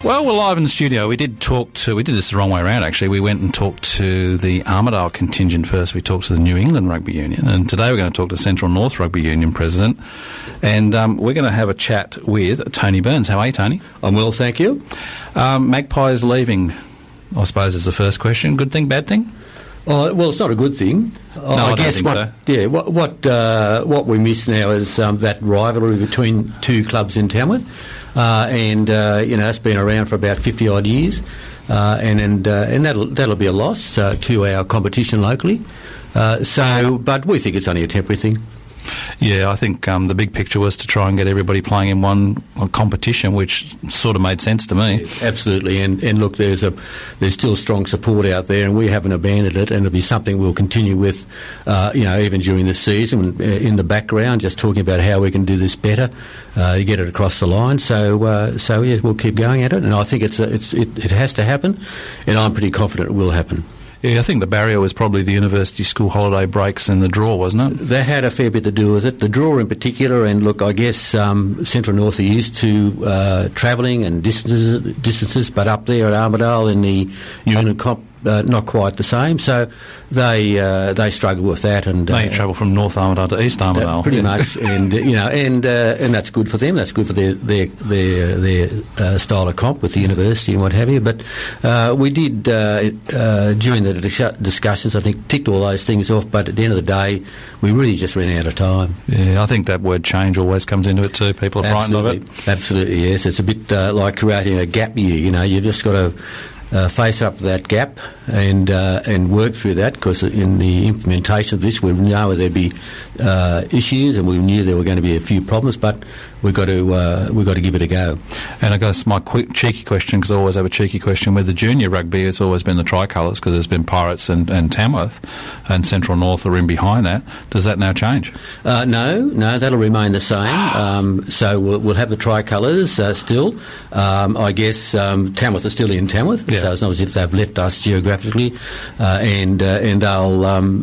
Well, we're live in the studio. We did this the wrong way around, actually. We went and talked to the Armidale contingent first. We talked to the New England Rugby Union. And today we're going to talk to Central North Rugby Union President. And we're going to have a chat with Tony Burns. How are you, Tony? I'm well, thank you. Magpies leaving, I suppose, is the first question. Good thing, bad thing? Well, it's not a good thing. I guess don't think so. Yeah, what we miss now is that rivalry between two clubs in Tamworth, it's been around for about 50 odd years, and that'll be a loss to our competition locally. But we think it's only a temporary thing. Yeah, I think the big picture was to try and get everybody playing in one competition, which sort of made sense to me. Yeah, absolutely, and look, there's still strong support out there, and we haven't abandoned it, and it'll be something we'll continue with, even during the season, in the background, just talking about how we can do this better, to get it across the line. So we'll keep going at it, and I think it has to happen, and I'm pretty confident it will happen. Yeah, I think the barrier was probably the university school holiday breaks and the draw, wasn't it? That had a fair bit to do with it. The draw in particular, and look, I guess Central North are used to travelling and distances, but up there at Armidale in the Union Comp, not quite the same. So they struggle with that, and they travel from North Armidale to East Armidale, pretty much, and and that's good for them. That's good for their style of comp with the university and what have you. But we did during the discussions, I think, ticked all those things off. But at the end of the day, we really just ran out of time. Yeah, I think that word change always comes into it too. People are frightened of it. Absolutely, yes. It's a bit like creating a gap year. You've just got to face up to that gap and work through that, because in the implementation of this, we know there'd be issues, and we knew there were going to be a few problems, but we've got to give it a go. And I guess my quick cheeky question, because I always have a cheeky question with the junior rugby, it's always been the tricolours, because there's been Pirates and Tamworth, and Central North are in behind that. Does that now change? No, that'll remain the same. So we'll have the tricolours still. I guess Tamworth are still in Tamworth, yeah. So it's not as if they've left us geographically, and they'll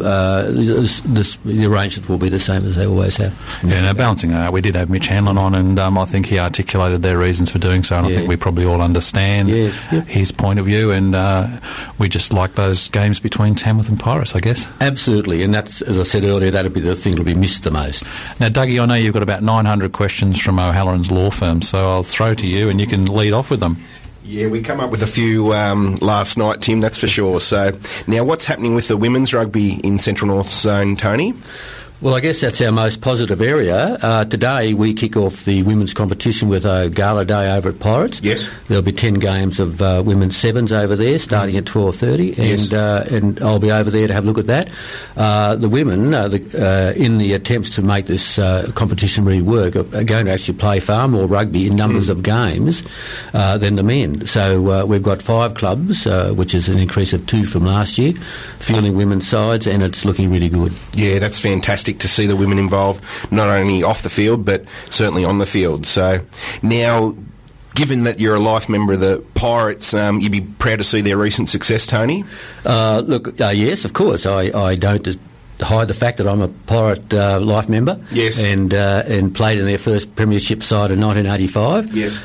the arrangement will be the same as they always have. Yeah, now balancing out, we did have Mitch Hanlon on, and I think he articulated their reasons for doing so, and I think we probably all understand his point of view, and we just like those games between Tamworth and Pirates, I guess. Absolutely, and that's, as I said earlier, that'll be the thing that'll be missed the most. Now, Dougie, I know you've got about 900 questions from O'Halloran's law firm, so I'll throw to you, and you can lead off with them. Yeah, we come up with a few last night, Tim, that's for sure. So, now what's happening with the women's rugby in Central North Zone, Tony? Well, I guess that's our most positive area. Today we kick off the women's competition with a gala day over at Pirates. Yes. There'll be 10 games of women's sevens over there, starting at 12:30, yes. And I'll be over there to have a look at that. The women, in the attempts to make this competition really work, are going to actually play far more rugby in numbers of games than the men. So we've got 5 clubs, which is an increase of 2 from last year, fielding women's sides, and it's looking really good. Yeah, that's fantastic to see the women involved, not only off the field, but certainly on the field. So now, given that you're a life member of the Pirates, you'd be proud to see their recent success, Tony? Yes, of course. I don't hide the fact that I'm a Pirate life member. Yes. And played in their first premiership side in 1985. Yes.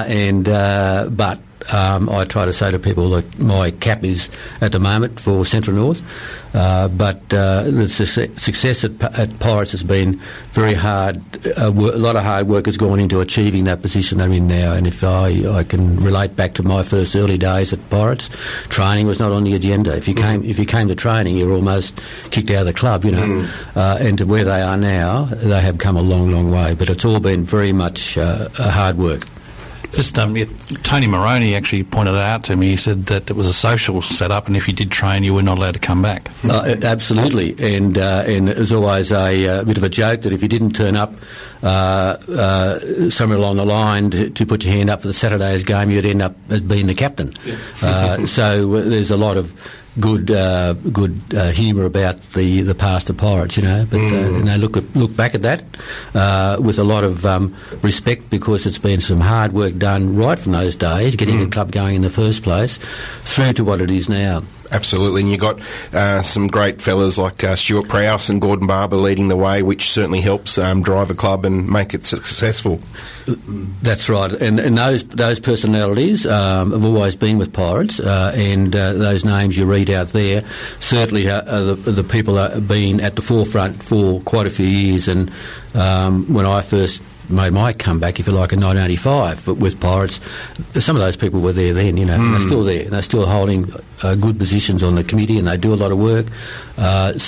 But I try to say to people that my cap is at the moment for Central North, but the success at Pirates has been very hard. A lot of hard work has gone into achieving that position they're in now, and if I can relate back to my first early days at Pirates, training was not on the agenda. If you came to training, you were almost kicked out of the club, and to where they are now, they have come a long, long way, but it's all been very much hard work. Just Tony Moroney actually pointed it out to me. He said that it was a social setup, and if you did train, you were not allowed to come back. Absolutely, and it was always a bit of a joke that if you didn't turn up somewhere along the line to put your hand up for the Saturday's game, you'd end up as being the captain. Yeah. So there's a lot of good humour about the past of Pirates, but and they look back at that with a lot of respect, because it's been some hard work done right from those days, getting the club going in the first place, through to what it is now. Absolutely, and you got some great fellas like Stuart Prowse and Gordon Barber leading the way, which certainly helps drive a club and make it successful. That's right, and those personalities have always been with Pirates, and those names you read out there certainly are the people that have been at the forefront for quite a few years. And when I first made my comeback, if you like, in 1985, but with Pirates, some of those people were there then, and they're still there, and they're still holding good positions on the committee, and they do a lot of work, and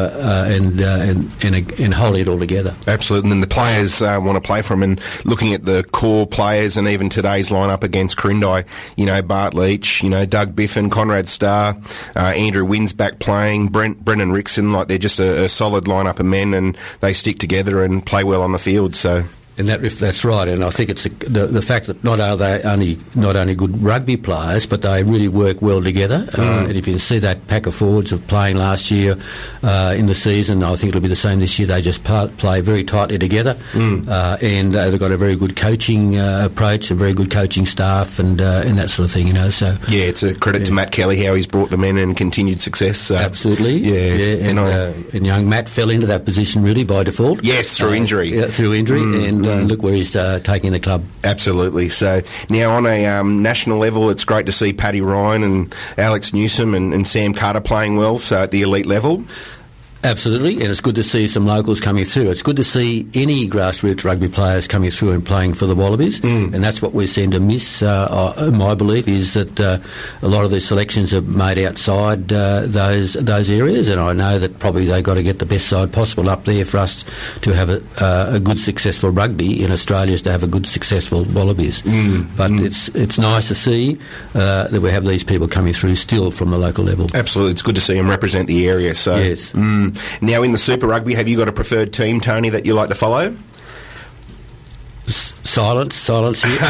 holding it all together. Absolutely, and the players want to play for them, and looking at the core players, and even today's lineup against Corindai, Bart Leach, Doug Biffin, Conrad Starr, Andrew Wynn's back playing, Brennan Rickson, they're just a solid lineup of men, and they stick together and play well on the field, so... And that's right, and I think it's the fact that not only good rugby players, but they really work well together. And if you can see that pack of forwards of playing last year in the season, I think it'll be the same this year. They just play very tightly together, and they've got a very good coaching approach, a very good coaching staff, and that sort of thing. So yeah, it's a credit to Matt Kelly how he's brought them in and continued success. So. Absolutely, yeah. And young Matt fell into that position really by default. Yes, through injury. And look where he's taking the club. Absolutely. So now on a national level, it's great to see Paddy Ryan and Alex Newsom and Sam Carter playing well, so at the elite level. Absolutely, and it's good to see some locals coming through. It's good to see any grassroots rugby players coming through and playing for the Wallabies, and that's what we seem to miss. My belief is that a lot of the selections are made outside those areas, and I know that probably they've got to get the best side possible up there for us to have a good, successful rugby in Australia, is to have a good, successful Wallabies. But it's nice to see that we have these people coming through still from the local level. Absolutely, it's good to see them represent the area. So yes. Now, in the Super Rugby, have you got a preferred team, Tony, that you like to follow? Silence here.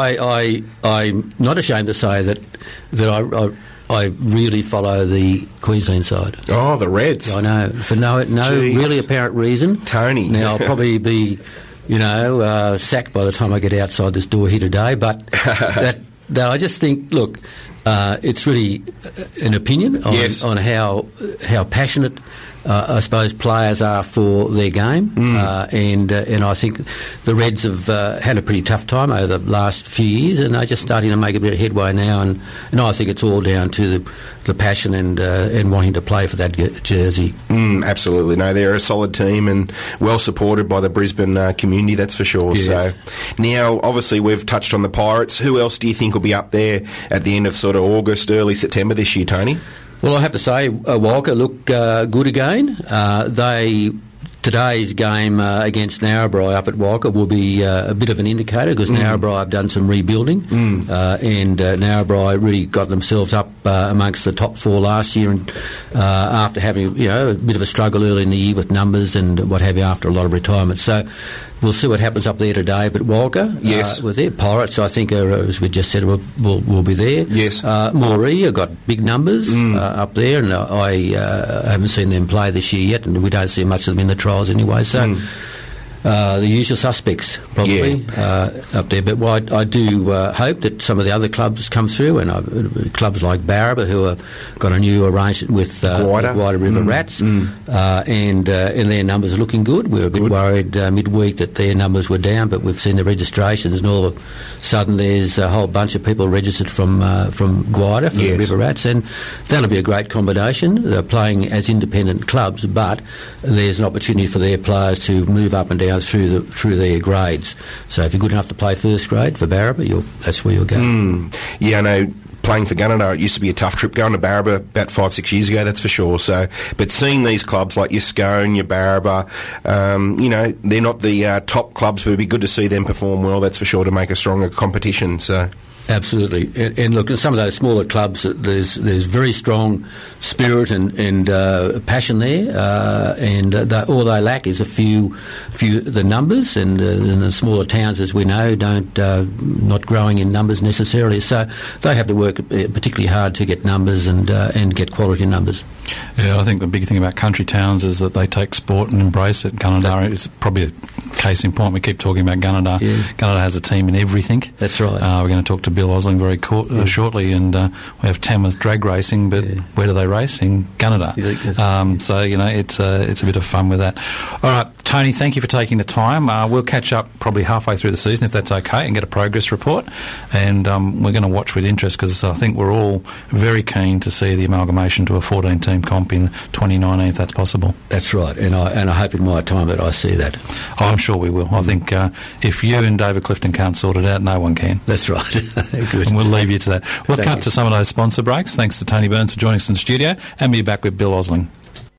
I'm not ashamed to say that I really follow the Queensland side. Oh, the Reds. I know, for no really apparent reason. Tony. Now, I'll probably be, sacked by the time I get outside this door here today, but that I just think, look, it's really an opinion on how passionate I suppose players are for their game, and I think the Reds have had a pretty tough time over the last few years, and they're just starting to make a bit of headway now, and I think it's all down to the passion and wanting to play for that jersey. Absolutely, no, they're a solid team and well supported by the Brisbane community, that's for sure. Yes. So now, obviously, we've touched on the Pirates. Who else do you think will be up there at the end of sort of August, early September this year, Tony? Well, I have to say, Walker look good again. Today's game against Narrabri up at Walker will be a bit of an indicator, because Narrabri have done some rebuilding, and Narrabri really got themselves up amongst the top four last year, and after having a bit of a struggle early in the year with numbers and what have you after a lot of retirement. So we'll see what happens up there today. But Walker, with their Pirates, I think, as we just said, will be there. Yes. Moree have got big numbers up there, and I haven't seen them play this year yet, and we don't see much of them in the trials anyway. So the usual suspects probably up there. But I do hope that some of the other clubs come through, and clubs like Barraba, who have got a new arrangement with Guida River Rats, and their numbers are looking good. We were a bit worried midweek that their numbers were down, but we've seen the registrations, and all of a sudden there's a whole bunch of people registered from Guida, from the River Rats, and that'll be a great combination. They're playing as independent clubs, but there's an opportunity for their players to move up and down through their grades. So if you're good enough to play first grade for Barraba, that's where you'll go. Yeah, I know. Playing for Gunnedah, it used to be a tough trip. Going to Barraba about 5-6 years ago, that's for sure. So, but seeing these clubs like your Scone, your Barraba, they're not the top clubs, but it'd be good to see them perform well. That's for sure, to make a stronger competition. So. Absolutely, and look, at some of those smaller clubs, there's very strong spirit and passion there, and all they lack is a few the numbers, and the smaller towns, as we know, not growing in numbers necessarily. So they have to work particularly hard to get numbers and get quality numbers. Yeah, I think the big thing about country towns is that they take sport and embrace it. Gunnedah is probably case in point, we keep talking about Gunnedah. Yeah. Gunnedah has a team in everything. That's right. We're going to talk to Bill Osling very shortly, and we have Tamworth drag racing, but where do they race? In Gunnedah. So, it's a bit of fun with that. All right, Tony, thank you for taking the time. We'll catch up probably halfway through the season, if that's okay, and get a progress report. And we're going to watch with interest, because I think we're all very keen to see the amalgamation to a 14-team comp in 2019, if that's possible. That's right, and I hope in my time that I see that. Oh, I'm sure we will. I think if you and David Clifton can't sort it out, no one can. That's right. Good. And we'll leave you to that. We'll cut to some of those sponsor breaks. Thanks to Tony Burns for joining us in the studio, and be back with Bill Osling.